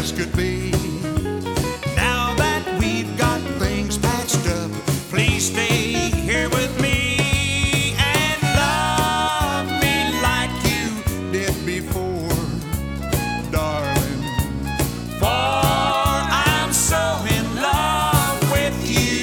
as could be. Now that we've got things patched up, please stay here with me and love me like you did before, darling. For I'm so in love with you.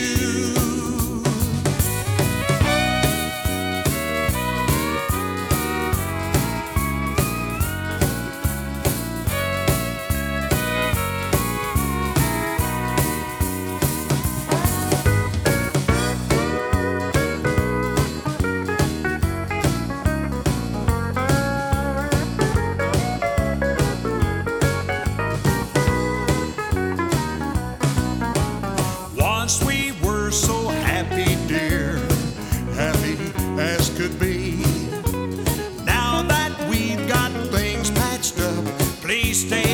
Once we were so happy, dear, happy as could be. Now that we've got things patched up, please stay